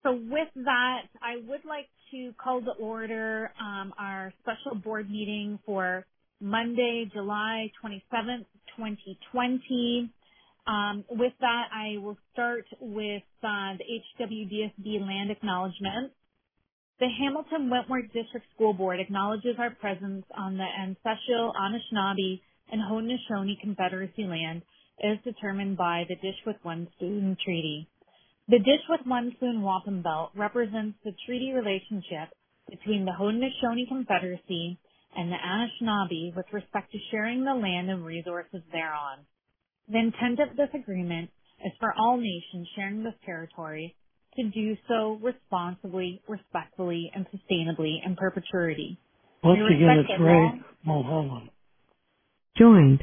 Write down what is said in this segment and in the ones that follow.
So with that, I would like to call to order our special board meeting for Monday, July 27th, 2020. With that, I will start with the HWDSB land acknowledgement. The Hamilton Wentworth District School Board acknowledges our presence on the ancestral Anishinaabe and Haudenosaunee Confederacy land as determined by the Dishwith-One Treaty. The Dishwith-One Wampum Belt represents the treaty relationship between the Haudenosaunee Confederacy and the Anishinaabe with respect to sharing the land and resources thereon. The intent of this agreement is for all nations sharing this territory to do so responsibly, respectfully, and sustainably in perpetuity. Once again, it's Ray Mulholland. Joined.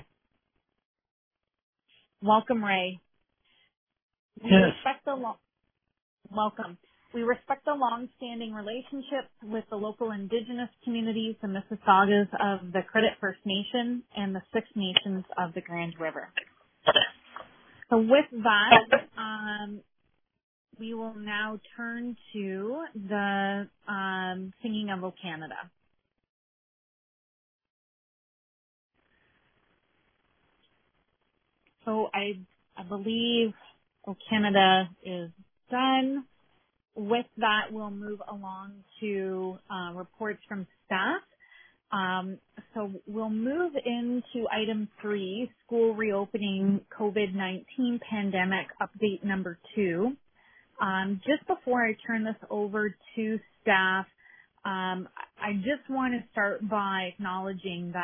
Welcome, Ray. Yes. Welcome. We respect the long-standing relationships with the local indigenous communities and Mississaugas of the Credit First Nation and the Six Nations of the Grand River. So with that, we will now turn to the singing of O Canada. So I believe O Canada is done. With that, we'll move along to reports from staff. So we'll move into item 3, school reopening COVID-19 pandemic update number 2. Just before I turn this over to staff, I just want to start by acknowledging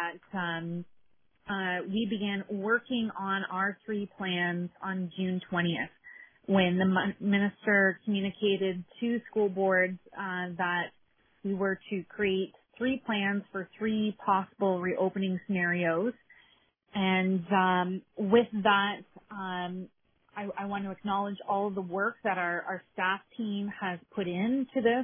that we began working on our 3 plans on June 20th when the minister communicated to school boards that we were to create 3 plans for 3 possible reopening scenarios. And with that, I want to acknowledge all of the work that our staff team has put into this,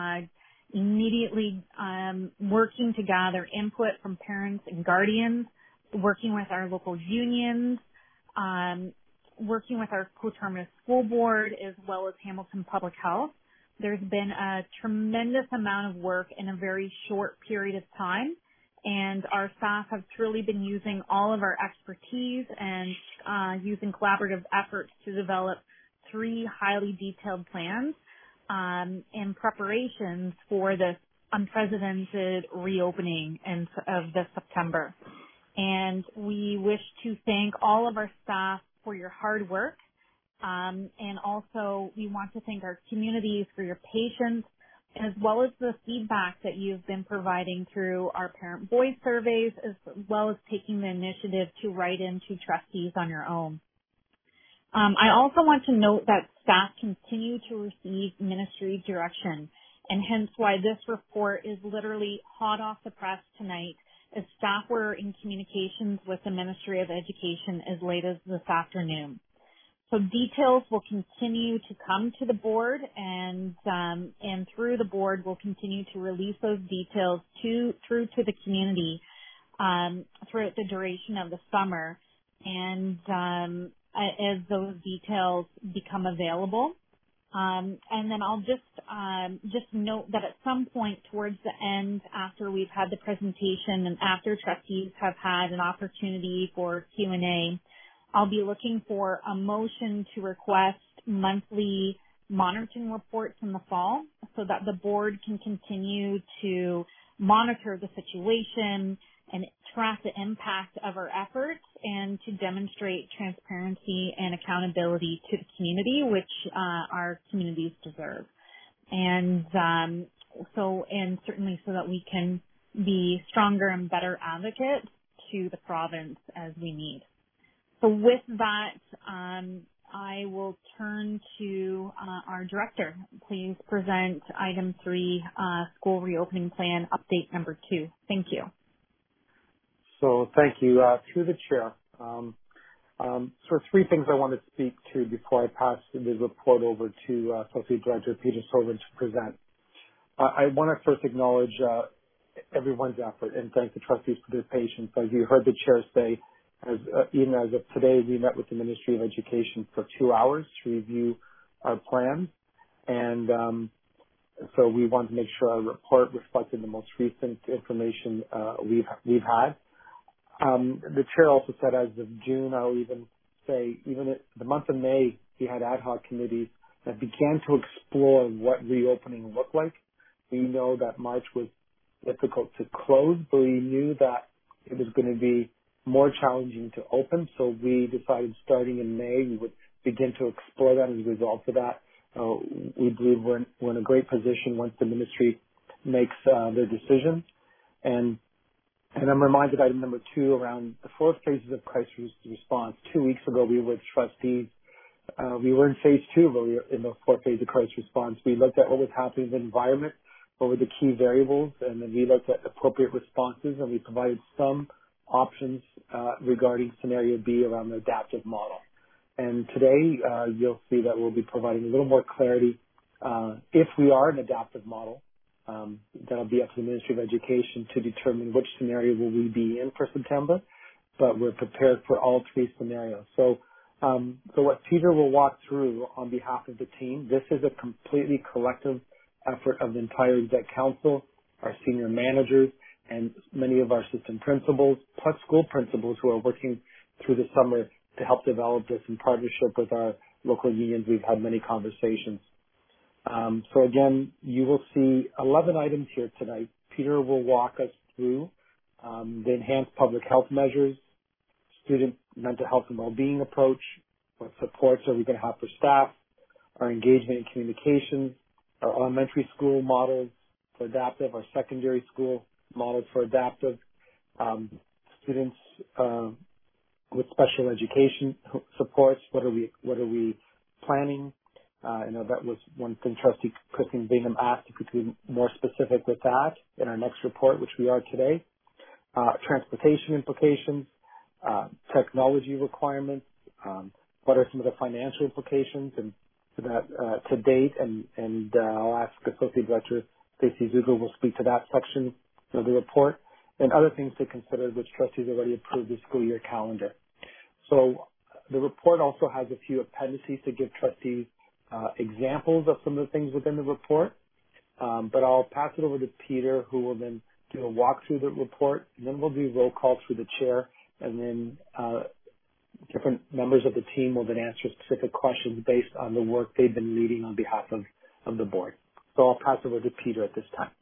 immediately working to gather input from parents and guardians, working with our local unions, working with our coterminous school board, as well as Hamilton Public Health. There's been a tremendous amount of work in a very short period of time, and our staff have truly been using all of our expertise and using collaborative efforts to develop 3 highly detailed plans in preparations for this unprecedented reopening of this September. And we wish to thank all of our staff for your hard work. And also we want to thank our communities for your patience, as well as the feedback that you've been providing through our parent voice surveys, as well as taking the initiative to write into trustees on your own. I also want to note that staff continue to receive ministry direction, and hence why this report is literally hot off the press tonight, as staff were in communications with the Ministry of Education as late as this afternoon. So details will continue to come to the board, and through the board we'll continue to release those details through to the community throughout the duration of the summer, and as those details become available. And then I'll just note that at some point towards the end, after we've had the presentation and after trustees have had an opportunity for Q&A, I'll be looking for a motion to request monthly monitoring reports in the fall so that the board can continue to monitor the situation and track the impact of our efforts and to demonstrate transparency and accountability to the community, which our communities deserve. And certainly so that we can be stronger and better advocates to the province as we need. So with that, I will turn to our director. Please present item 3, school reopening plan update number 2. Thank you. So thank you. Through the chair, sort of 3 things I want to speak to before I pass the report over to Associate Director Peter Sovereign to present. I want to first acknowledge everyone's effort and thank the trustees for their patience. As you heard the chair say, even as of today, we met with the Ministry of Education for 2 hours to review our plans. And so we wanted to make sure our report reflected the most recent information we've had. The chair also said as of June, I'll even say, even the month of May, we had ad hoc committees that began to explore what reopening looked like. We know that March was difficult to close, but we knew that it was going to be more challenging to open. So we decided starting in May, we would begin to explore that as a result of that. We believe we're in a great position once the ministry makes their decision. And I'm reminded item number 2 around the 4 phases of crisis response. 2 weeks ago, we were with trustees. We were in phase 2, really, in the 4 phases of crisis response. We looked at what was happening in the environment, what were the key variables, and then we looked at appropriate responses, and we provided some options regarding scenario B around the adaptive model. And today, you'll see that we'll be providing a little more clarity if we are an adaptive model. That'll be up to the Ministry of Education to determine which scenario will we be in for September, but we're prepared for all 3 scenarios. So what Peter will walk through on behalf of the team, this is a completely collective effort of the entire Exec Council, our senior managers, and many of our assistant principals, plus school principals who are working through the summer to help develop this in partnership with our local unions. We've had many conversations. So again, you will see 11 items here tonight. Peter will walk us through the enhanced public health measures, student mental health and well-being approach, what supports are we going to have for staff, our engagement and communications, our elementary school models for adaptive, our secondary school models for adaptive, students with special education supports, what are we planning. I know that was one thing Trustee Christine Bingham asked if we could be more specific with that in our next report, which we are today. Transportation implications, technology requirements, what are some of the financial implications and that to date, and I'll ask Associate Director Stacey Zuger will speak to that section of the report, and other things to consider which trustees already approved the school year calendar. So the report also has a few appendices to give trustees examples of some of the things within the report, but I'll pass it over to Peter, who will then do a walk through the report, and then we'll do roll call through the chair, and then different members of the team will then answer specific questions based on the work they've been leading on behalf of the board. So I'll pass it over to Peter at this time.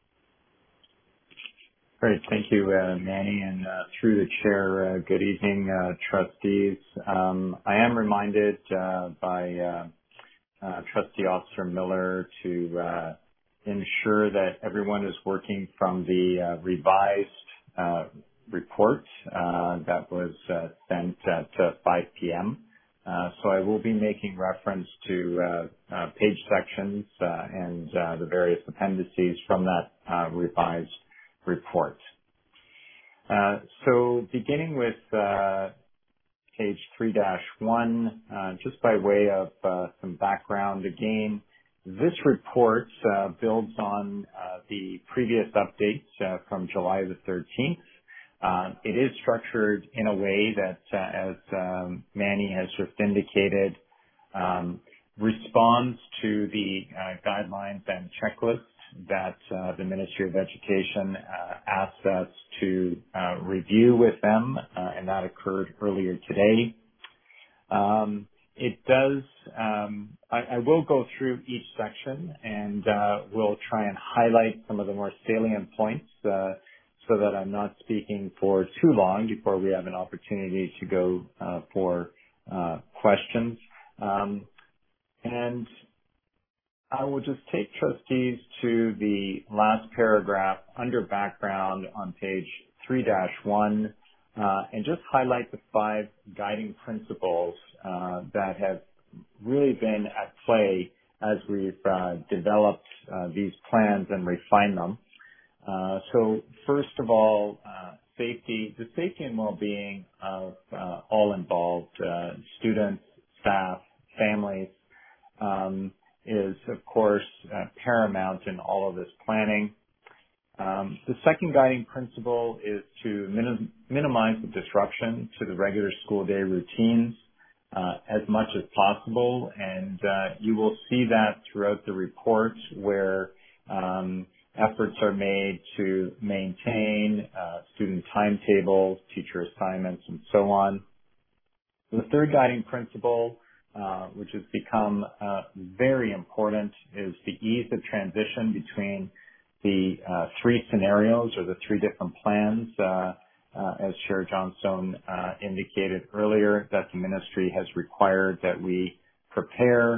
Great. Thank you, Manny. And through the chair, good evening, trustees. I am reminded by Trustee Officer Miller to ensure that everyone is working from the revised report that was sent at 5 p.m. So I will be making reference to page sections and the various appendices from that revised report. So beginning with page 3-1, just by way of some background again, this report builds on the previous updates from July the 13th. It is structured in a way that, as Manny has just indicated, responds to the guidelines and checklists that the Ministry of Education asked us to review with them, and that occurred earlier today. It does, I will go through each section and we'll try and highlight some of the more salient points so that I'm not speaking for too long before we have an opportunity to go for questions. And I will just take trustees to the last paragraph under background on page 3-1 and just highlight the 5 guiding principles that have really been at play as we've developed these plans and refined them. So first of all, the safety and well-being of all involved, students, staff, families, is of course paramount in all of this planning. The second guiding principle is to minimize the disruption to the regular school day routines as much as possible, and you will see that throughout the report where efforts are made to maintain student timetables, teacher assignments, and so on. The third guiding principle, which has become very important, is the ease of transition between the three scenarios or the three different plans, as Chair Johnstone indicated earlier, that the ministry has required that we prepare.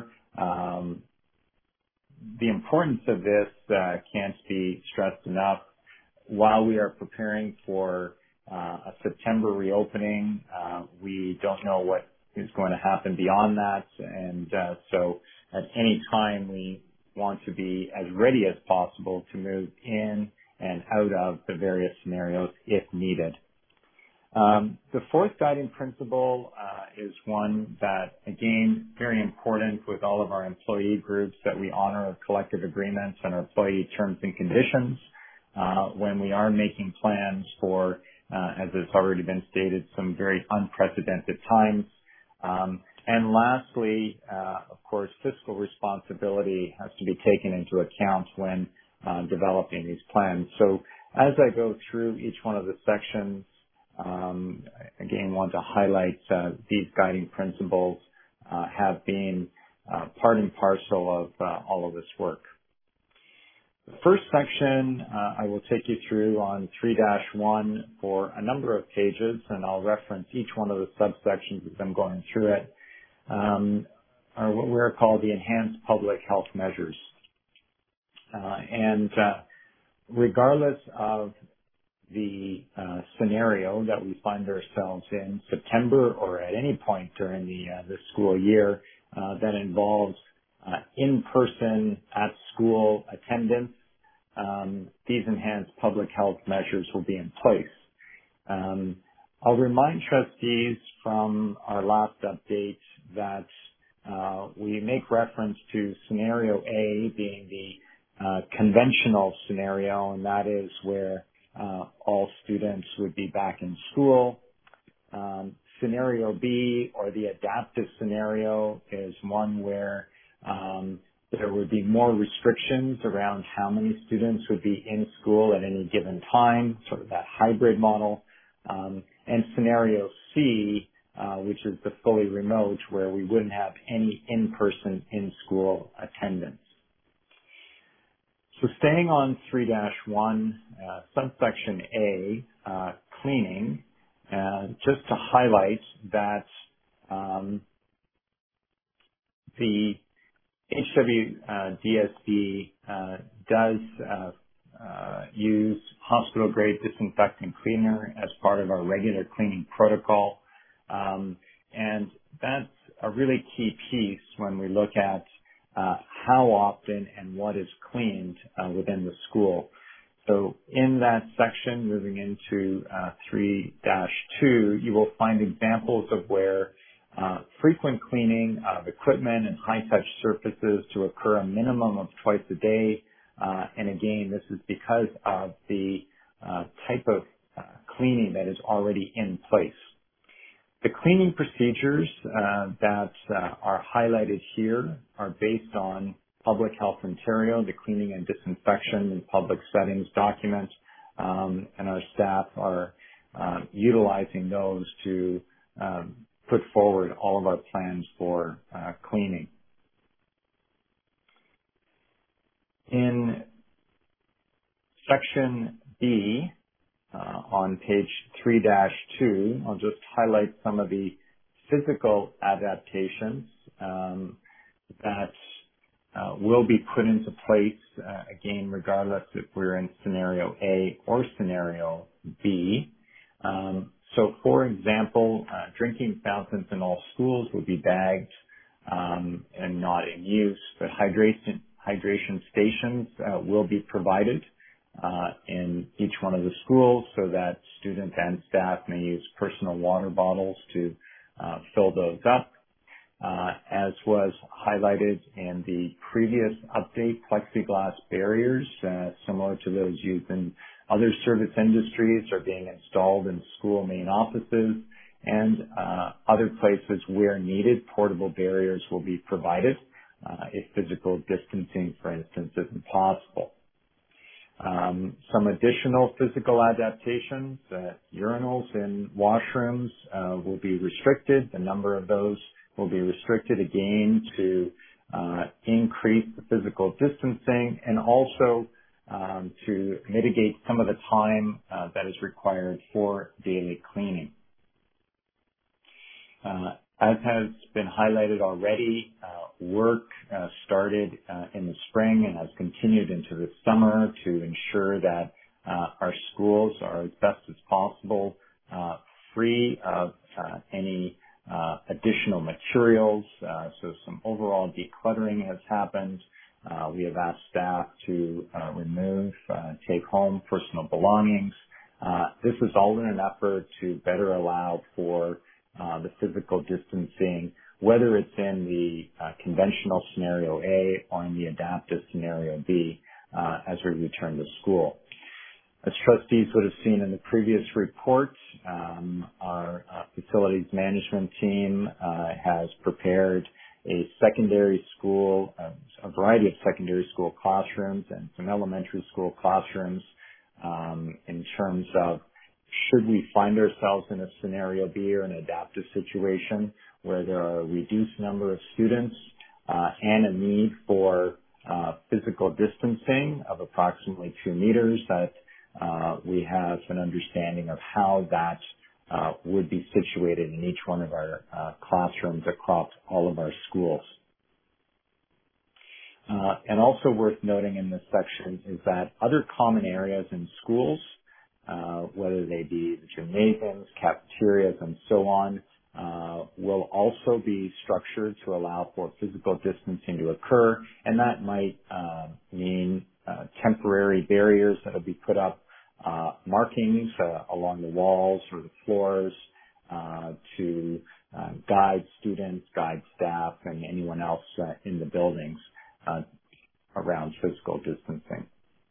The importance of this can't be stressed enough. While we are preparing for a September reopening, we don't know what is going to happen beyond that, and so at any time we want to be as ready as possible to move in and out of the various scenarios if needed. The fourth guiding principle is one that, again, very important with all of our employee groups, that we honor our collective agreements and our employee terms and conditions when we are making plans for, as has already been stated, some very unprecedented times. And lastly, of course, fiscal responsibility has to be taken into account when developing these plans. So as I go through each one of the sections, again, want to highlight these guiding principles have been part and parcel of all of this work. The first section I will take you through on 3-1 for a number of pages, and I'll reference each one of the subsections as I'm going through it, are what we're called the enhanced public health measures. And regardless of the scenario that we find ourselves in September or at any point during the school year that involves in-person at school attendance, these enhanced public health measures will be in place. I'll remind trustees from our last update that we make reference to scenario A being the conventional scenario, and that is where all students would be back in school. Scenario B, or the adaptive scenario, is one where there would be more restrictions around how many students would be in school at any given time, sort of that hybrid model. And scenario C, which is the fully remote, where we wouldn't have any in-person in-school attendance. So staying on 3-1, subsection A, cleaning, just to highlight that the HWDSB does use hospital-grade disinfectant cleaner as part of our regular cleaning protocol. And that's a really key piece when we look at how often and what is cleaned within the school. So in that section, moving into 3-2, you will find examples of where frequent cleaning of equipment and high-touch surfaces to occur a minimum of twice a day. And again, this is because of the type of cleaning that is already in place. The cleaning procedures that are highlighted here are based on Public Health Ontario, the cleaning and disinfection in public settings document, and our staff are utilizing those to put forward all of our plans for cleaning. In section B, on page 3-2, I'll just highlight some of the physical adaptations that will be put into place, again, regardless if we're in scenario A or scenario B. So, for example, drinking fountains in all schools will be bagged and not in use, but hydration stations will be provided in each one of the schools so that students and staff may use personal water bottles to fill those up. As was highlighted in the previous update, plexiglass barriers, similar to those used in other service industries, are being installed in school main offices and other places where needed, portable barriers will be provided if physical distancing, for instance, isn't possible. Some additional physical adaptations, urinals in washrooms will be restricted. The number of those will be restricted again to increase the physical distancing and also to mitigate some of the time that is required for daily cleaning. As has been highlighted already, work started in the spring and has continued into the summer to ensure that our schools are as best as possible free of any additional materials. So some overall decluttering has happened. We have asked staff to remove, take home personal belongings. This is all in an effort to better allow for the physical distancing, whether it's in the conventional scenario A or in the adaptive scenario B as we return to school. As trustees would have seen in the previous report, our facilities management team has prepared a secondary school, a variety of secondary school classrooms and some elementary school classrooms in terms of should we find ourselves in a scenario B or an adaptive situation where there are a reduced number of students and a need for physical distancing of approximately 2 meters, that we have an understanding of how that would be situated in each one of our classrooms across all of our schools. And also worth noting in this section is that other common areas in schools, whether they be the gymnasiums, cafeterias, and so on, will also be structured to allow for physical distancing to occur, and that might mean temporary barriers that will be put up, markings along the walls or the floors to guide students, guide staff, and anyone else in the buildings around physical distancing.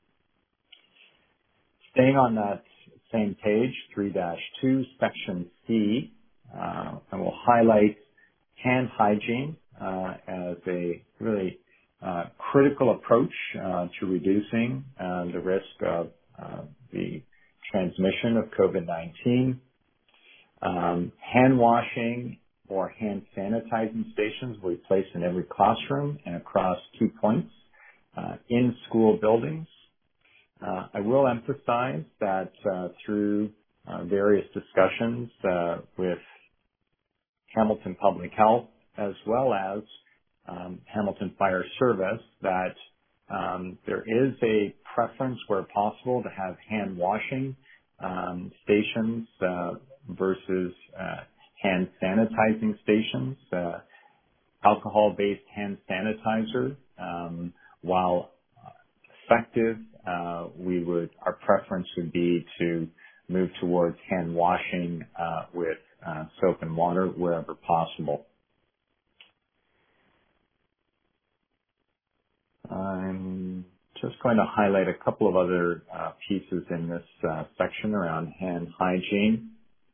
Staying on that same page, 3-2, section C, I will highlight hand hygiene as a really critical approach to reducing the risk of the transmission of COVID-19. Hand washing or hand sanitizing stations will be placed in every classroom and across 2 points in school buildings. I will emphasize that through various discussions with Hamilton Public Health as well as Hamilton Fire Service, that there is a preference where possible to have hand washing stations versus hand sanitizing stations. Alcohol-based hand sanitizer, while effective, our preference would be to move towards hand washing with soap and water wherever possible. I'm just going to highlight a couple of other pieces in this section around hand hygiene.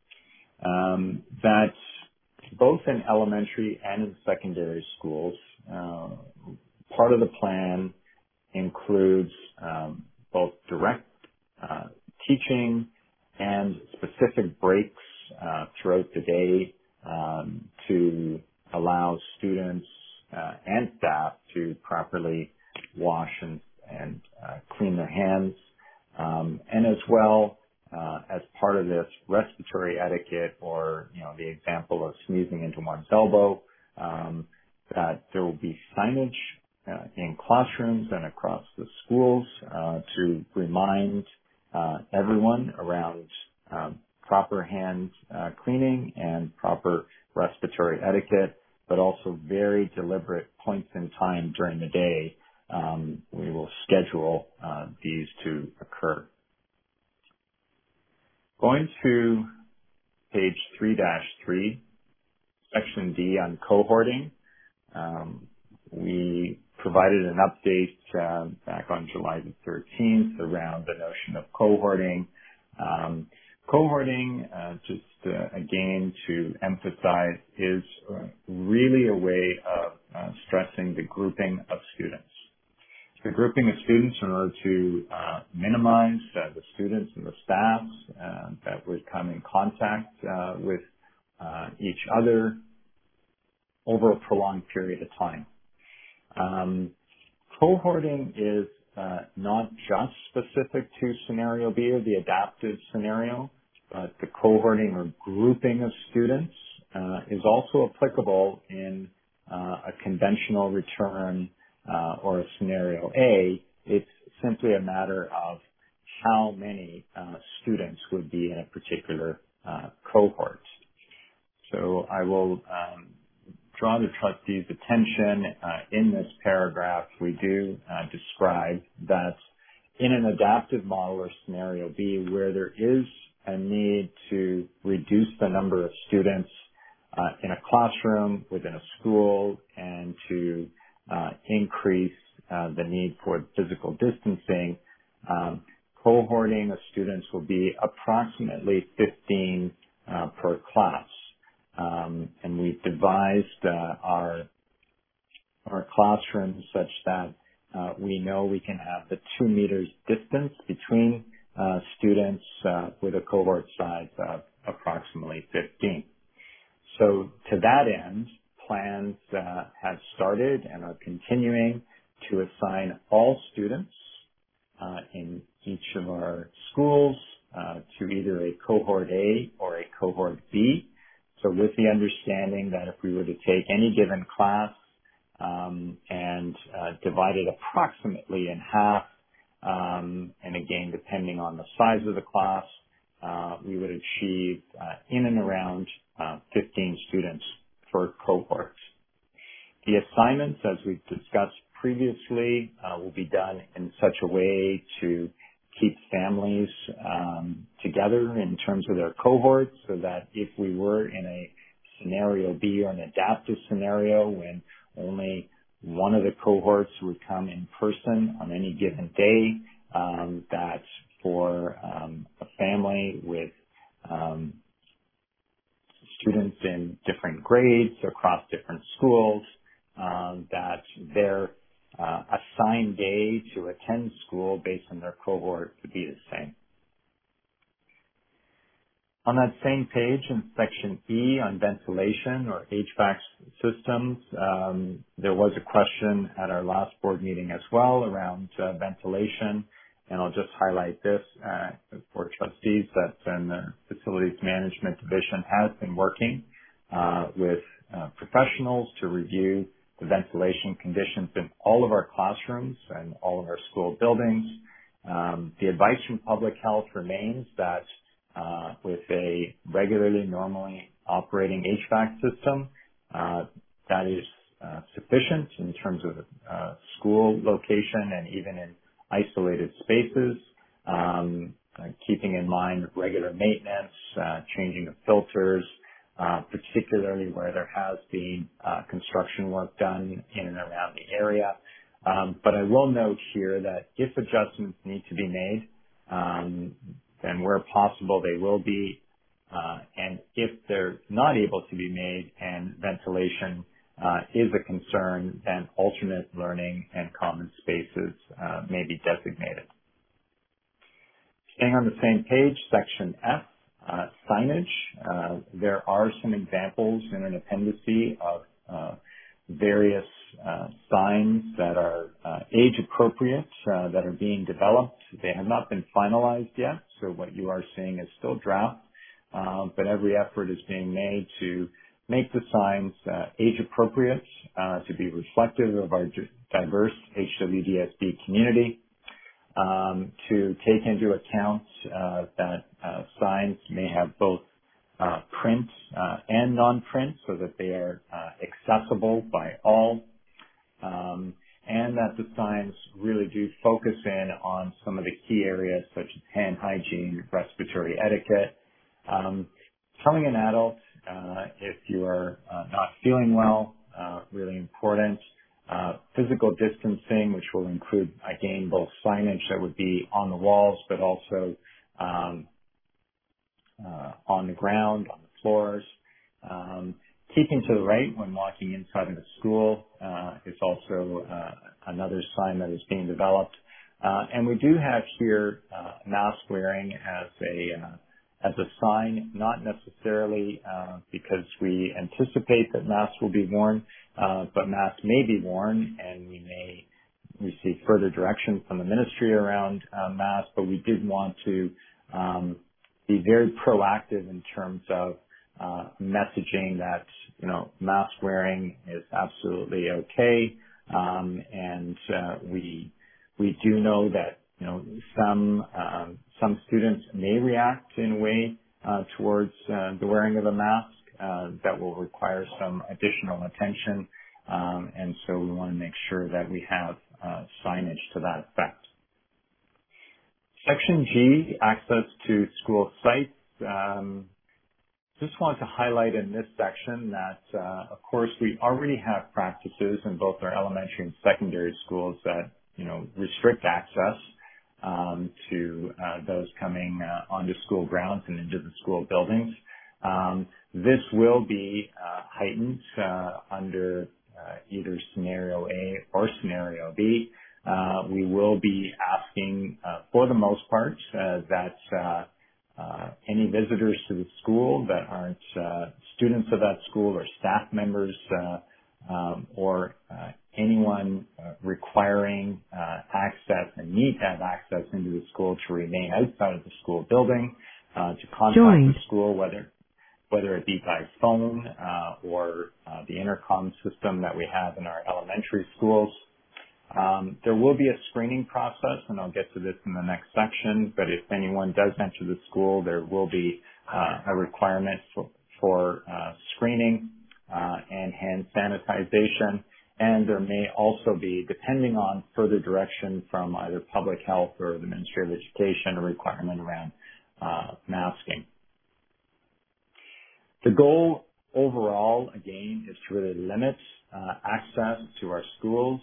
That both in elementary and in secondary schools, part of the plan includes both direct teaching and specific breaks throughout the day to allow students and staff to properly wash and clean their hands, and as well as part of this respiratory etiquette, or the example of sneezing into one's elbow, that there will be signage in classrooms and across the schools to remind everyone around proper hand cleaning and proper respiratory etiquette, but also very deliberate points in time during the day. We will schedule these to occur. Going to page 3-3, section D on cohorting. We provided an update back on July the 13th around the notion of cohorting. Cohorting, again to emphasize, is really a way of stressing the grouping of students. The grouping of students in order to minimize the students and the staff that would come in contact with each other over a prolonged period of time. Cohorting is not just specific to scenario B or the adaptive scenario, but the cohorting or grouping of students is also applicable in a conventional return or a scenario A. It's simply a matter of how many students would be in a particular cohort. So I will draw the trustees' attention in this paragraph. We do describe that in an adaptive model or scenario B, where there is a need to reduce the number of students in a classroom within a school and to increase the need for physical distancing, cohorting of students will be approximately 15 per class. And we've devised our classrooms such that we know we can have the 2 meters distance between students with a cohort size of approximately 15. So to that end, plans have started and are continuing to assign all students in each of our schools to either a cohort A or a cohort B. So with the understanding that if we were to take any given class and divide it approximately in half, and again, depending on the size of the class, we would achieve in and around 15 students per cohort. The assignments, as we've discussed previously, will be done in such a way to keep families together in terms of their cohorts, so that if we were in a scenario B or an adaptive scenario when only one of the cohorts would come in person on any given day, that for a family with students in different grades across different schools, that their assigned day to attend school based on their cohort would be the same. On that same page in section E on ventilation or HVAC systems, there was a question at our last board meeting as well around ventilation, and I'll just highlight this for trustees that the Facilities Management Division has been working with professionals to review the ventilation conditions in all of our classrooms and all of our school buildings. The advice from public health remains that with a regularly, normally operating HVAC system, that is sufficient in terms of school location and even in isolated spaces, keeping in mind regular maintenance, changing of filters, particularly where there has been construction work done in and around the area. But I will note here that if adjustments need to be made, then where possible they will be, and if they're not able to be made and ventilation is a concern, then alternate learning and common spaces may be designated. Staying on the same page, section F, signage. There are some examples in an appendice of various signs that are age appropriate that are being developed. They have not been finalized yet, so what you are seeing is still draft, but every effort is being made to make the signs age appropriate, to be reflective of our diverse HWDSB community, to take into account that signs may have both print and non-print so that they are accessible by all, and that the signs really do focus in on some of the key areas such as hand hygiene, respiratory etiquette. Telling an adult if you are not feeling well, really important. Physical distancing, which will include, again, both signage that would be on the walls, but also on the ground, on the floors. Keeping to the right when walking inside of the school is also another sign that is being developed. And we do have here mask wearing as a sign, not necessarily because we anticipate that masks will be worn, but masks may be worn, and we may receive further direction from the ministry around masks. But we did want to be very proactive in terms of messaging that, mask wearing is absolutely okay. And we do know that, some students may react in a way towards the wearing of a mask that will require some additional attention. And so we want to make sure that we have signage to that effect. Section G, access to school sites. Just want to highlight in this section that, of course, we already have practices in both our elementary and secondary schools that, restrict access to those coming onto school grounds and into the school buildings. This will be heightened under either scenario A or scenario B. We will be asking, for the most part, that any visitors to the school that aren't students of that school or staff members or anyone requiring access and need to have access into the school to remain outside of the school building, to contact the school, whether it be by phone or the intercom system that we have in our elementary schools. There will be a screening process, and I'll get to this in the next section, but if anyone does enter the school, there will be a requirement for screening and hand sanitization, and there may also be, depending on further direction from either public health or the Ministry of Education, a requirement around masking. The goal overall, again, is to really limit access to our schools,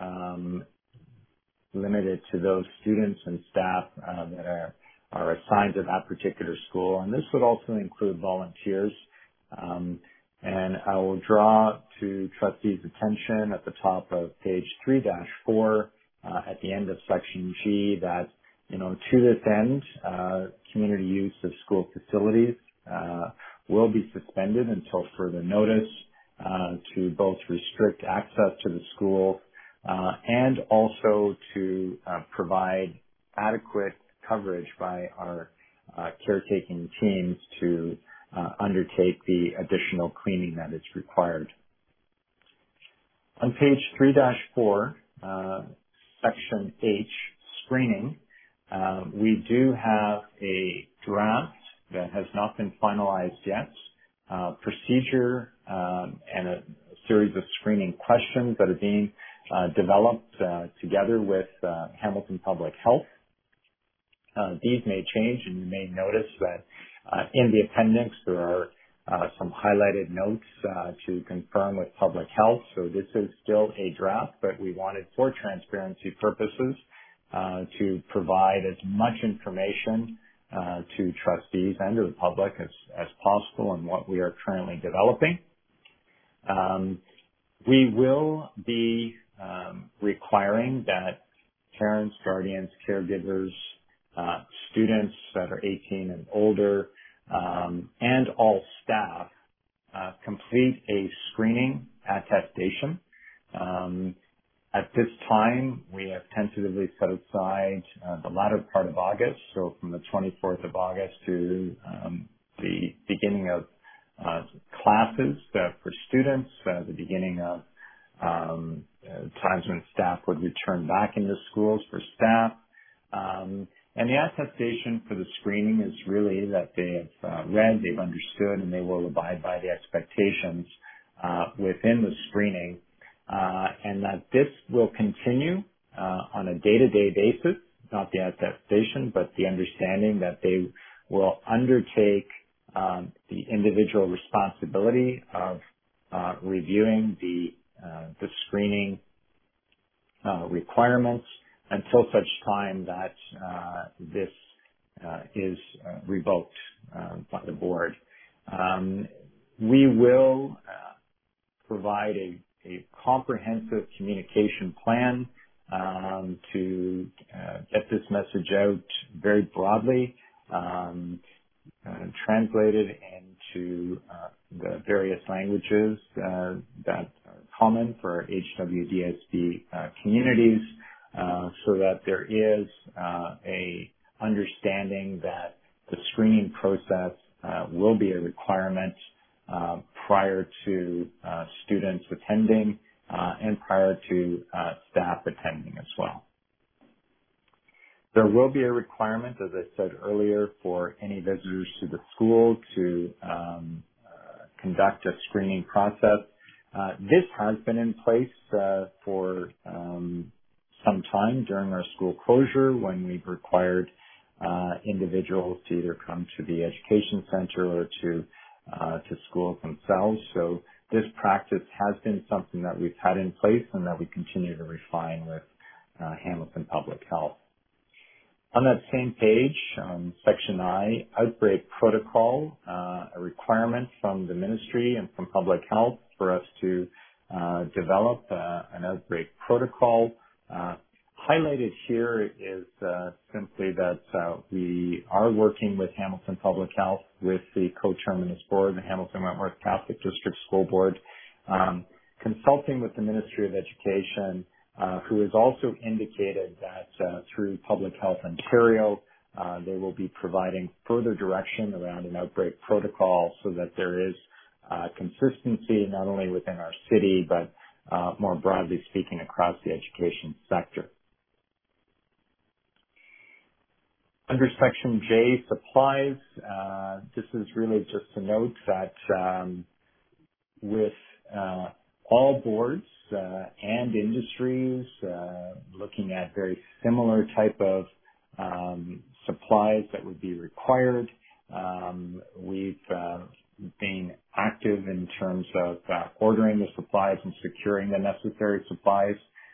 limited to those students and staff that are assigned to that particular school. And this would also include volunteers. And I will draw to trustees' attention at the top of page 3-4 at the end of section G that, to this end, community use of school facilities will be suspended until further notice to both restrict access to the school and also to provide adequate coverage by our caretaking teams to undertake the additional cleaning that is required. On page 3-4, section H, screening, we do have a draft that has not been finalized yet, procedure and a series of screening questions that are being developed together with Hamilton Public Health. These may change, and you may notice that in the appendix there are some highlighted notes to confirm with Public Health. So this is still a draft, but we wanted, for transparency purposes, to provide as much information to trustees and to the public as possible on what we are currently developing. We will be requiring that parents, guardians, caregivers, students that are 18 and older, and all staff complete a screening attestation. At this time, we have tentatively set aside the latter part of August, so from the 24th of August to the beginning of classes for students, the beginning of times when staff would return back into schools for staff. And the attestation for the screening is really that they have read, they've understood, and they will abide by the expectations within the screening, and that this will continue on a day-to-day basis, not the attestation, but the understanding that they will undertake the individual responsibility of reviewing the screening requirements until such time that this is revoked by the board. We will provide a comprehensive communication plan to get this message out very broadly, translated into the various languages that are common for our HWDSB communities, so that there is a understanding that the screening process will be a requirement prior to students attending and prior to staff attending as well. There will be a requirement, as I said earlier, for any visitors to the school to conduct a screening process. This has been in place for some time during our school closure, when we've required individuals to either come to the education center or to schools themselves. So this practice has been something that we've had in place and that we continue to refine with Hamilton Public Health. On that same page, Section I, Outbreak Protocol, a requirement from the Ministry and from Public Health for us to develop an outbreak protocol. Highlighted here is simply that we are working with Hamilton Public Health, with the co-terminus board, the Hamilton Wentworth Catholic District School Board, consulting with the Ministry of Education, who has also indicated that through Public Health Ontario, they will be providing further direction around an outbreak protocol so that there is consistency not only within our city, but more broadly speaking across the education sector. Under Section J, supplies, this is really just to note that with all boards and industries looking at very similar type of supplies that would be required, we've been active in terms of ordering the supplies and securing the necessary supplies.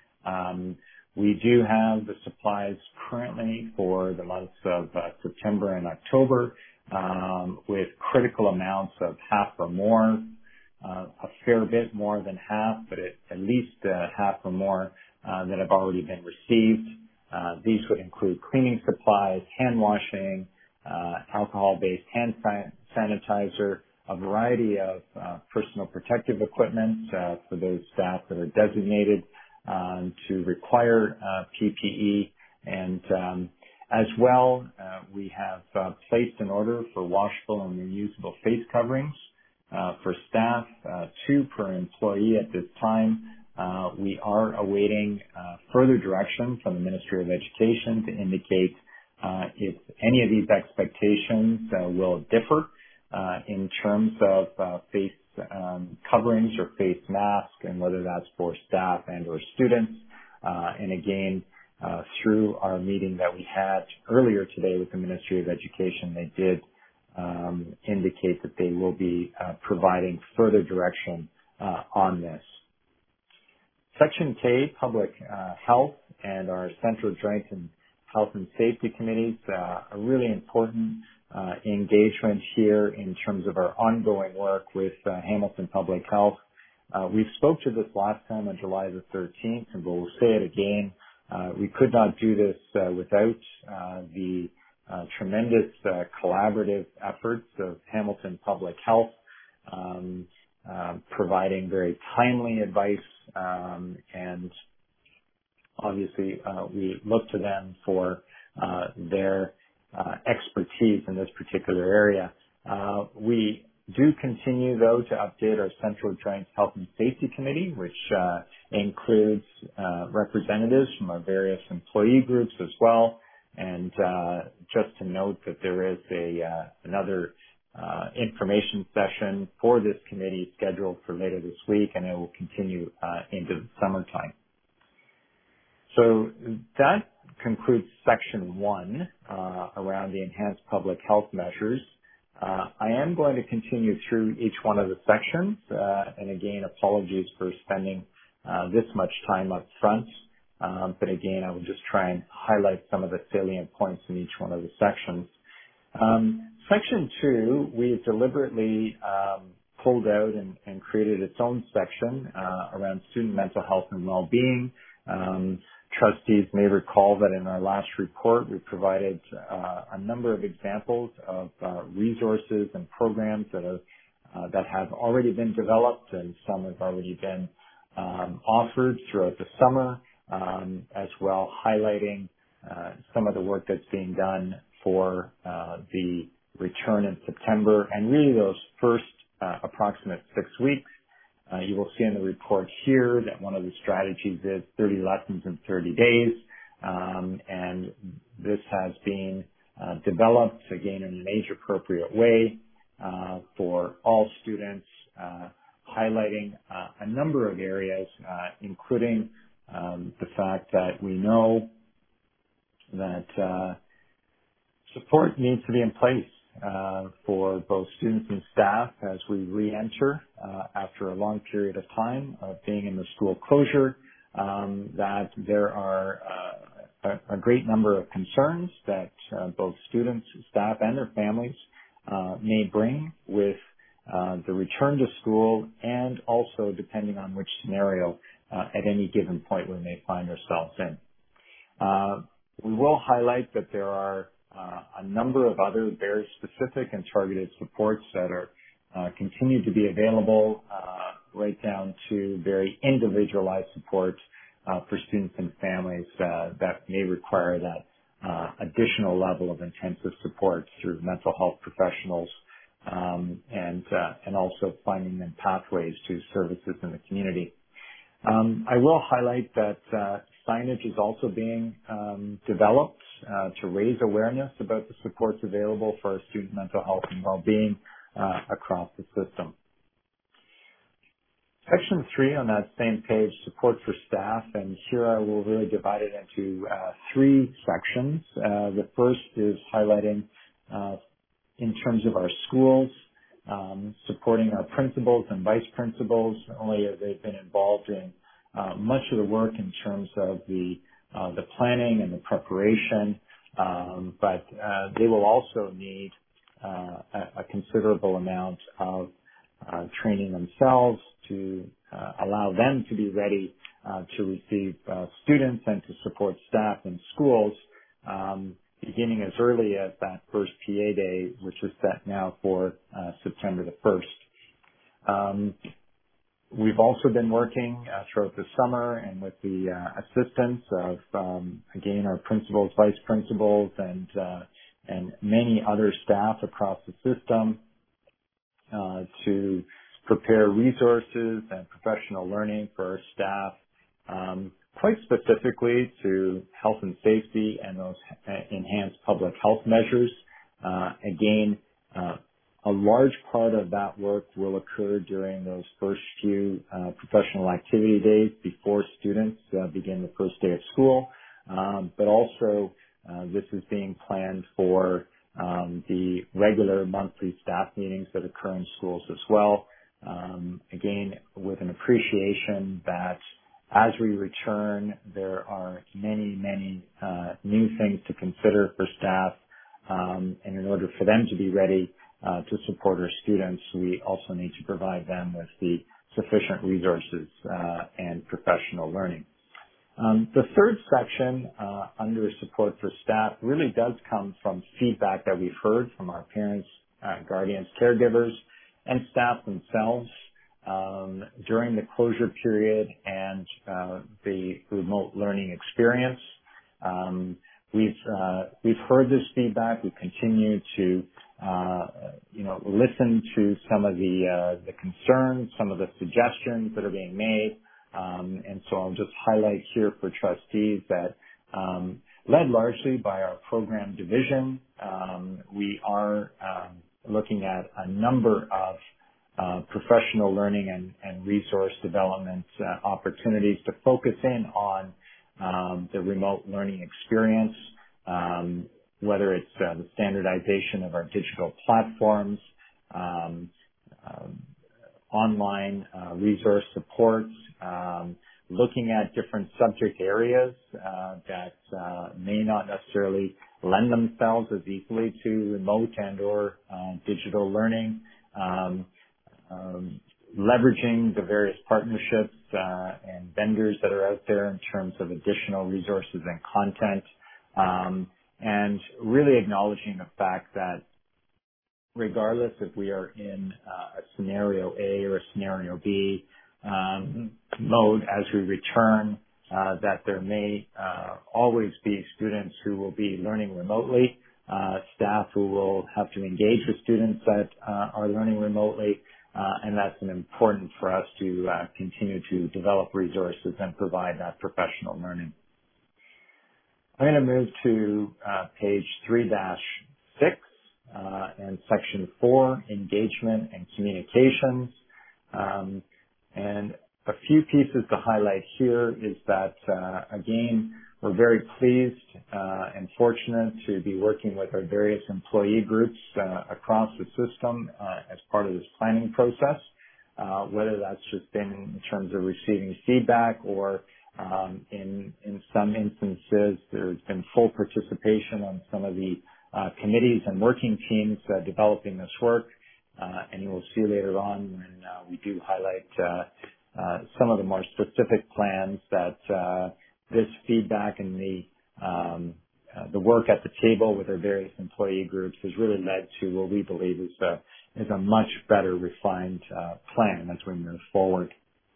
We do have the supplies currently for the months of September and October, with critical amounts of half or more, a fair bit more than half, but at least half or more that have already been received. These would include cleaning supplies, hand washing, alcohol-based hand sanitizer, a variety of personal protective equipment for those staff that are designated to require PPE, and as well, we have placed an order for washable and reusable face coverings for staff, 2 per employee at this time. We are awaiting further direction from the Ministry of Education to indicate if any of these expectations will differ in terms of face coverings or face masks, and whether that's for staff and or students. And again, through our meeting that we had earlier today with the Ministry of Education, they did indicate that they will be providing further direction on this. Section K, Public Health and our Central Joint and Health and Safety Committees, a really important engagement here in terms of our ongoing work with Hamilton Public Health. We spoke to this last time on July the 13th, and we'll say it again. We could not do this without the tremendous collaborative efforts of Hamilton Public Health, providing very timely advice, and obviously we look to them for their expertise in this particular area. We do continue, though, to update our Central Joint Health and Safety Committee, which includes representatives from our various employee groups as well. And just to note that there is another information session for this committee scheduled for later this week, and it will continue into the summertime. So that concludes Section 1 around the enhanced public health measures. I am going to continue through each one of the sections, and again, apologies for spending this much time up front. But again, I will just try and highlight some of the salient points in each one of the sections. Section 2, we have deliberately pulled out and created its own section around student mental health and well-being. Trustees may recall that in our last report, we provided a number of examples of resources and programs that have already been developed, and some have already been offered throughout the summer, as well highlighting some of the work that's being done for the return in September and really those first approximate 6 weeks. You will see in the report here that one of the strategies is 30 lessons in 30 days, and this has been developed again in an age-appropriate way for all students, highlighting a number of areas, including the fact that we know that support needs to be in place for both students and staff as we re-enter after a long period of time of being in the school closure, that there are a great number of concerns that both students, staff, and their families may bring with the return to school, and also depending on which scenario at any given point we may find ourselves in. We will highlight that there are a number of other very specific and targeted supports that are continue to be available, right down to very individualized support for students and families that may require that additional level of intensive support through mental health professionals, and also finding them pathways to services in the community. I will highlight that signage is also being developed to raise awareness about the supports available for our student mental health and well-being across the system. Section 3 on that same page, support for staff, and here I will really divide it into 3 sections. The first is highlighting in terms of our schools, supporting our principals and vice principals. Not only have they been involved in much of the work in terms of the planning and the preparation, but they will also need a considerable amount of training themselves to allow them to be ready to receive students and to support staff in schools, beginning as early as that first PA day, which is set now for September the 1st. We've also been working throughout the summer and with the assistance of, again, our principals, vice principals, and many other staff across the system to prepare resources and professional learning for our staff, quite specifically to health and safety and those enhanced public health measures. Again, a large part of that work will occur during those first few professional activity days before students begin the first day of school. But also, this is being planned for the regular monthly staff meetings that occur in schools as well. Again, with an appreciation that as we return, there are many, many new things to consider for staff. And in order for them to be ready to support our students, we also need to provide them with the sufficient resources and professional learning. The third section under support for staff really does come from feedback that we've heard from our parents, guardians, caregivers, and staff themselves during the closure period and the remote learning experience. We've heard this feedback. We continue to listen to some of the concerns, some of the suggestions that are being made. And so I'll just highlight here for trustees that led largely by our program division, we are looking at a number of professional learning and resource development opportunities to focus in on the remote learning experience, whether it's the standardization of our digital platforms, online resource supports, looking at different subject areas that may not necessarily lend themselves as easily to remote and or digital learning, leveraging the various partnerships and vendors that are out there in terms of additional resources and content, and really acknowledging the fact that regardless if we are in a scenario A or a scenario B mode as we return, that there may always be students who will be learning remotely, staff who will have to engage with students that are learning remotely, and that's important for us to continue to develop resources and provide that professional learning. I'm going to move to page 3-6 and section 4, engagement and communications. And a few pieces to highlight here is that, again, we're very pleased and fortunate to be working with our various employee groups across the system as part of this planning process, whether that's just been in terms of receiving feedback or in some instances there's been full participation on some of the committees and working teams developing this work. And you will see later on when we do highlight some of the more specific plans that this feedback and the work at the table with our various employee groups has really led to what we believe is a much better refined plan as we move forward.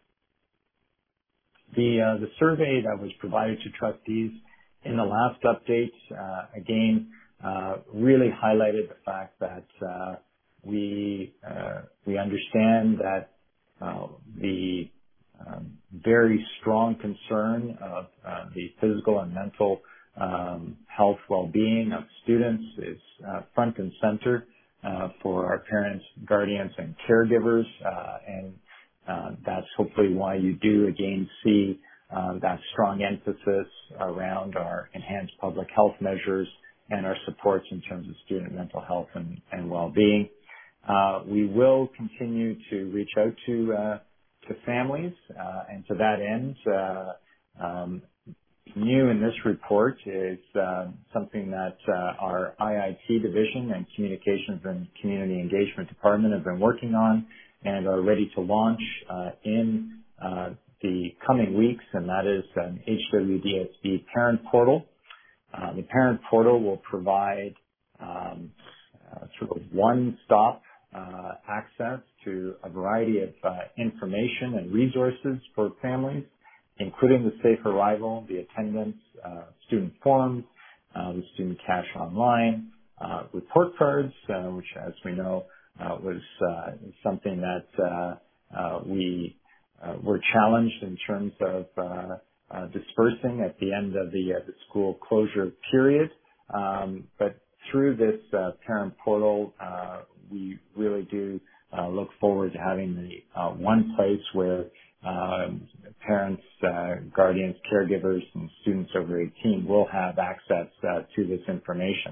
The survey that was provided to trustees in the last update, again, really highlighted the fact that we understand that the very strong concern of the physical and mental health well-being of students is front and center for our parents, guardians, and caregivers, and that's hopefully why you do again see that strong emphasis around our enhanced public health measures and our supports in terms of student mental health and well-being. We will continue to reach out to families, and to that end, new in this report is something that our IIT division and Communications and Community Engagement Department have been working on and are ready to launch in the coming weeks, and that is an HWDSB parent portal. The parent portal will provide sort of one-stop access to a variety of information and resources for families, including the Safe Arrival, the attendance, student forums, the student cash online, report cards, which, as we know, was something that we were challenged in terms of dispersing at the end of the school closure period. But through this parent portal, we really do look forward to having the one place where parents, guardians, caregivers, and students over 18 will have access to this information.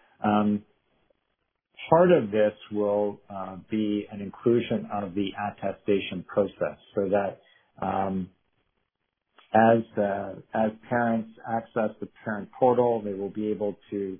Part of this will be an inclusion of the attestation process, so that as parents access the parent portal, they will be able to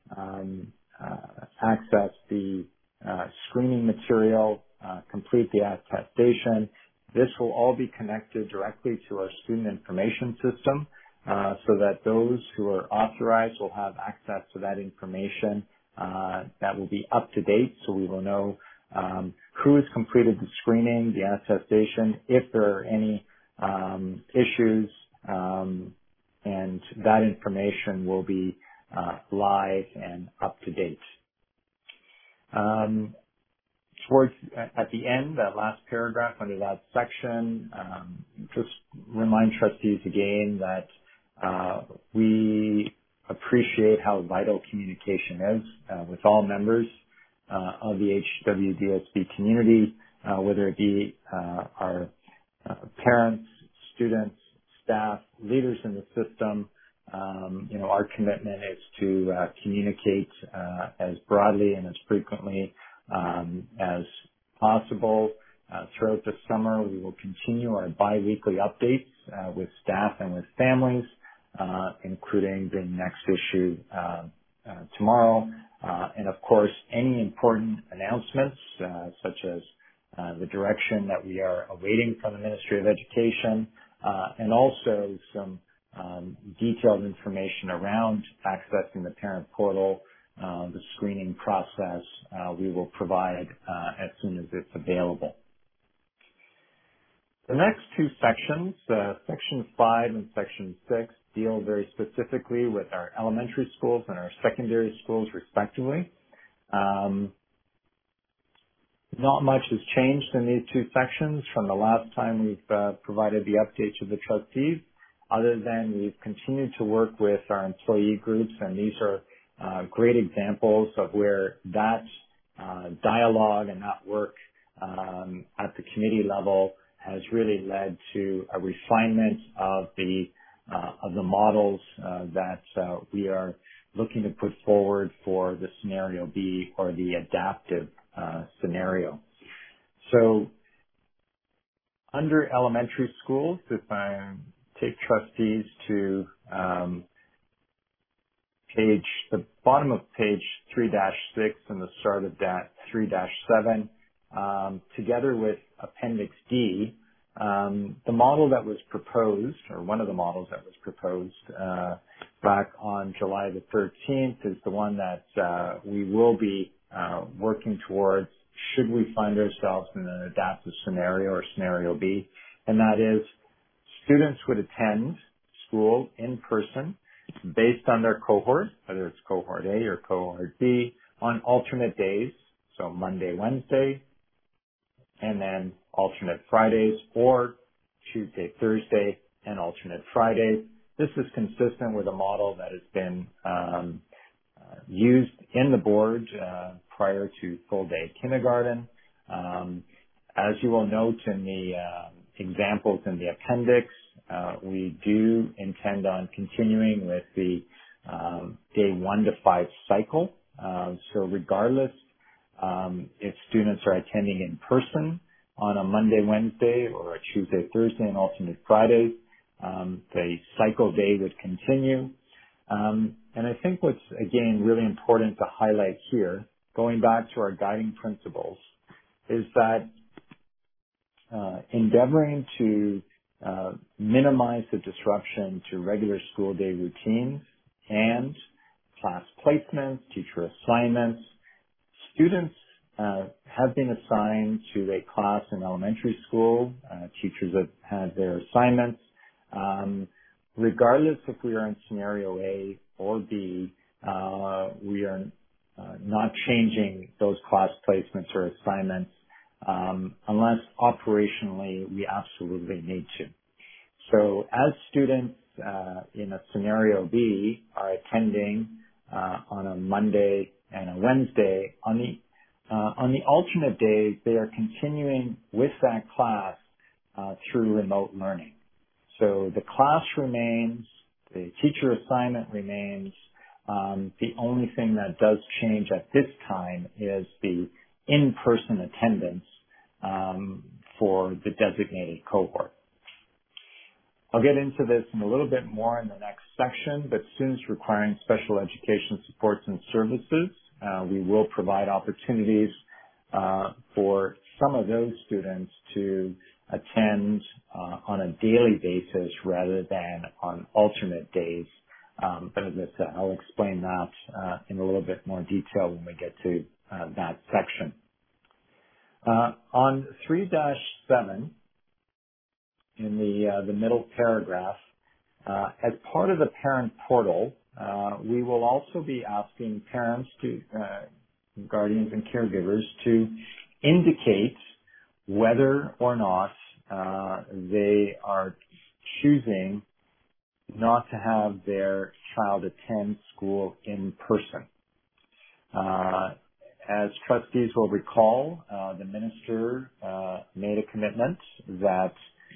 access the screening material, complete the attestation. This will all be connected directly to our student information system, so that those who are authorized will have access to that information that will be up to date. So we will know who has completed the screening, the attestation, if there are any issues, and that information will be live and up to date. At the end, that last paragraph under that section, just remind trustees again that we appreciate how vital communication is with all members of the HWDSB community, whether it be our parents, students, staff, leaders in the system. Our commitment is to communicate as broadly and as frequently as possible. Throughout the summer, we will continue our bi-weekly updates with staff and with families, including the next issue tomorrow. And of course, any important announcements, such as the direction that we are awaiting from the Ministry of Education, and also some detailed information around accessing the parent portal, the screening process, we will provide as soon as it's available. The next two sections, Section 5 and Section 6, deal very specifically with our elementary schools and our secondary schools, respectively. Not much has changed in these two sections from the last time we've provided the update to the trustees, other than we've continued to work with our employee groups, and these are great examples of where that dialogue and that work at the committee level has really led to a refinement of the models that we are looking to put forward for the scenario B, or the adaptive scenario. So under elementary schools, if I take trustees to the bottom of page 3-6 and the start of that 3-7, together with Appendix D, the model that was proposed, or one of the models that was proposed back on July the 13th, is the one that we will be working towards should we find ourselves in an adaptive scenario, or scenario B, and that is students would attend school in person based on their cohort, whether it's cohort A or cohort B, on alternate days, so Monday, Wednesday, and then alternate Fridays, or Tuesday, Thursday, and alternate Fridays. This is consistent with a model that has been used in the board prior to full-day kindergarten. As you will note in the examples in the appendix, we do intend on continuing with the day 1 to 5 cycle. So regardless if students are attending in person on a Monday, Wednesday, or a Tuesday, Thursday, and alternate Fridays, the cycle day would continue. And I think what's, again, really important to highlight here, going back to our guiding principles, is that endeavoring to minimize the disruption to regular school day routines and class placements, teacher assignments. Students have been assigned to a class in elementary school. Teachers have had their assignments. Regardless if we are in scenario A or B, we are not changing those class placements or assignments unless operationally we absolutely need to. So as students in a scenario B are attending on a Monday and a Wednesday, on the alternate days, they are continuing with that class through remote learning. So the class remains, the teacher assignment remains. The only thing that does change at this time is the in-person attendance for the designated cohort. I'll get into this in a little bit more in the next section, but students requiring special education supports and services, we will provide opportunities for some of those students to attend on a daily basis rather than on alternate days. But as I said, I'll explain that in a little bit more detail when we get to that section. On 3-7, in the middle paragraph, as part of the parent portal, we will also be asking parents to, guardians and caregivers, to indicate whether or not they are choosing not to have their child attend school in person. As trustees will recall, the minister made a commitment that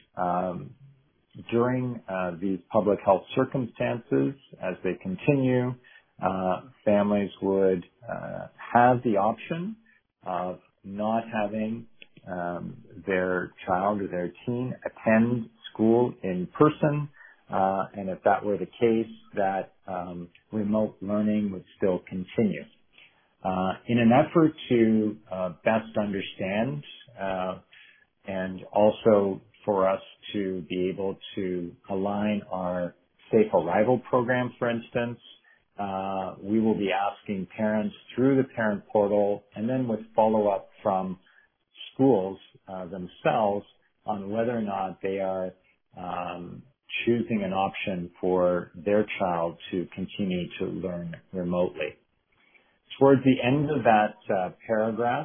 during these public health circumstances, as they continue, families would have the option of not having their child or their teen attend school in person, and if that were the case, that remote learning would still continue. In an effort to best understand and also for us to be able to align our Safe Arrival program, for instance, we will be asking parents through the parent portal and then with follow-up from schools themselves on whether or not they are choosing an option for their child to continue to learn remotely. Towards the end of that paragraph,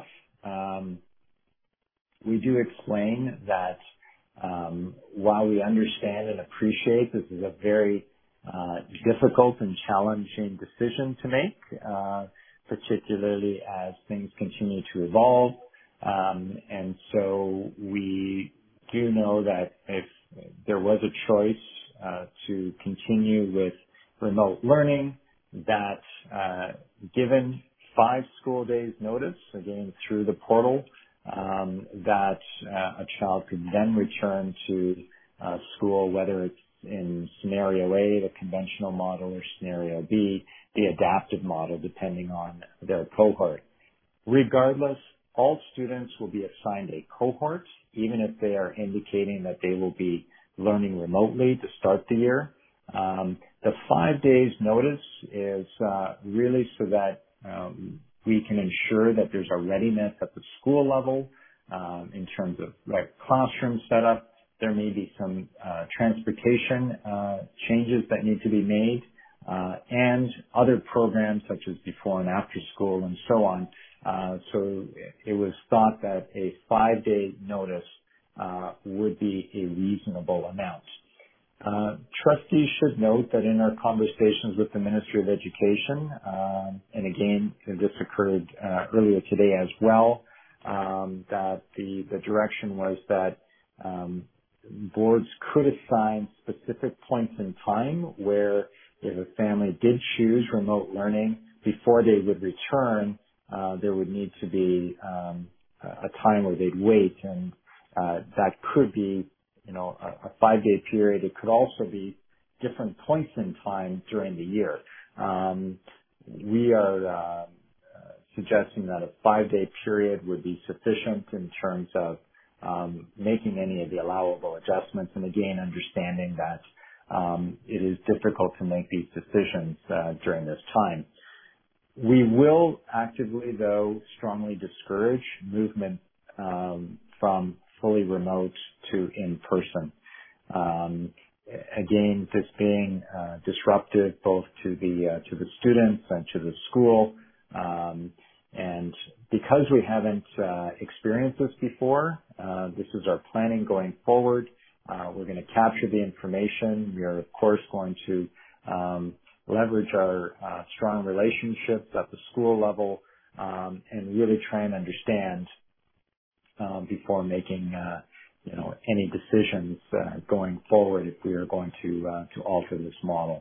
we do explain that while we understand and appreciate this is a very difficult and challenging decision to make, particularly as things continue to evolve. And so we do know that if there was a choice to continue with remote learning, that given 5 school days notice, again through the portal, that a child could then return to school, whether it's in scenario A, the conventional model, or scenario B, the adaptive model, depending on their cohort. Regardless, all students will be assigned a cohort, even if they are indicating that they will be learning remotely to start the year. The 5 days notice is really so that we can ensure that there's a readiness at the school level in terms of classroom setup. There may be some transportation changes that need to be made and other programs such as before and after school and so on. So it was thought that a 5-day notice would be a reasonable amount. Trustees should note that in our conversations with the Ministry of Education, and again, this occurred earlier today as well, that the direction was that boards could assign specific points in time where if a family did choose remote learning, before they would return, there would need to be a time where they'd wait, and that could be a 5-day period. It could also be different points in time during the year. We are suggesting that a 5-day period would be sufficient in terms of making any of the allowable adjustments, and again, understanding that it is difficult to make these decisions during this time. We will actively, though, strongly discourage movement from fully remote to in-person. Again, this being disruptive both to the students and to the school, and because we haven't experienced this before, this is our planning going forward. We're going to capture the information. We are, of course, going to leverage our strong relationships at the school level and really try and understand before making any decisions going forward if we are going to alter this model.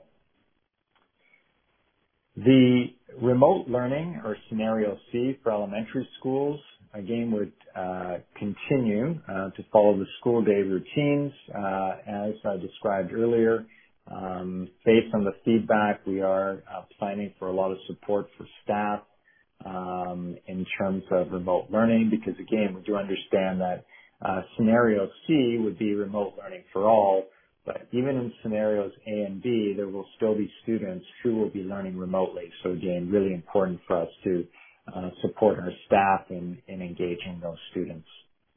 The remote learning, or scenario C for elementary schools, again would continue to follow the school day routines as I described earlier. Based on the feedback, we are planning for a lot of support for staff in terms of remote learning, because again, we do understand that scenario C would be remote learning for all, but even in scenarios A and B, there will still be students who will be learning remotely. So again, really important for us to support our staff in engaging those students.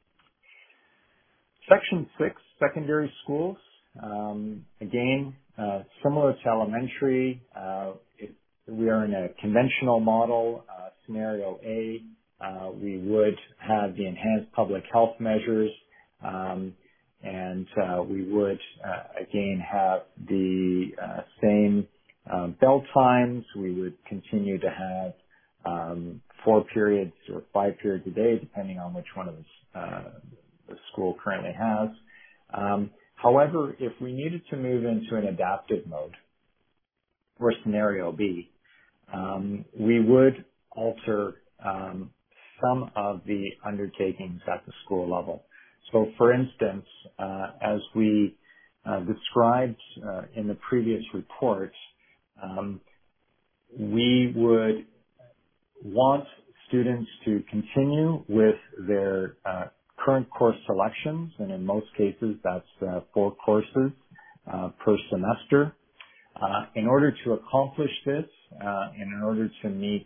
Section 6, secondary schools. Again, similar to elementary, we are in a conventional model. Scenario A, we would have the enhanced public health measures, and we would again have the same bell times. We would continue to have 4 periods or 5 periods a day, depending on which one of the school currently has. However, if we needed to move into an adaptive mode, or scenario B, we would alter some of the undertakings at the school level. So for instance, as we described in the previous report, we would want students to continue with their current course selections, and in most cases that's 4 courses per semester. In order to accomplish this, and in order to meet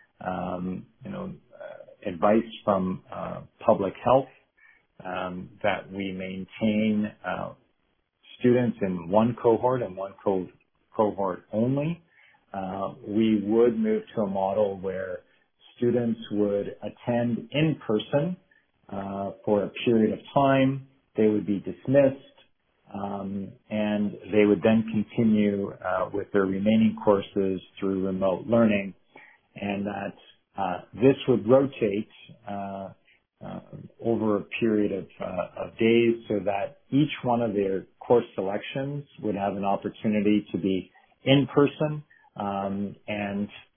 advice from public health that we maintain students in one cohort and one cohort only, we would move to a model where students would attend in person for a period of time. They would be dismissed, and they would then continue with their remaining courses through remote learning, and that this would rotate over a period of days so that each one of their course selections would have an opportunity to be in person, and